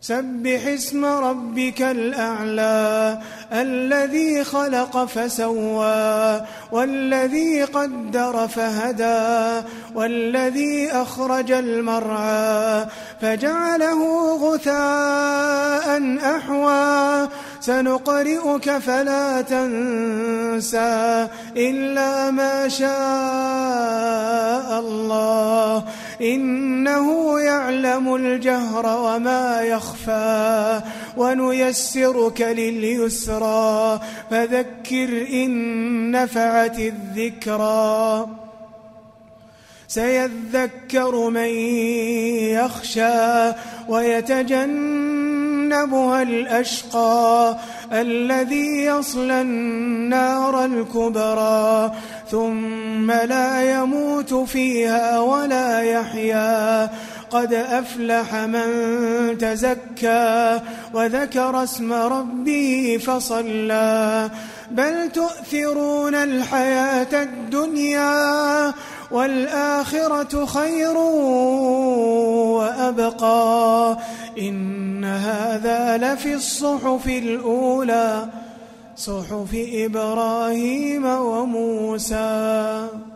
سبح اسم ربك الأعلى الذي خلق فسوى والذي قدر فهدى والذي أخرج المرعى فجعله غثاء أحوى سنقرئك فلا تنسى إلا ما شاء الله إنه يعلم الجهر وما يخفى ونيسرك لليسرى فذكر إن نفعت الذكرى سيذكر من يخشى ويتجنبها الأشقى الذي يصلى النار الكبرى ثم لا يموت فيها ولا يحيا قد أفلح من تزكى وذكر اسم ربه فصلى بل تؤثرون الحياة الدنيا والآخرة خير وأبقى إن هذا لفي الصحف الأولى صحف إبراهيم وموسى.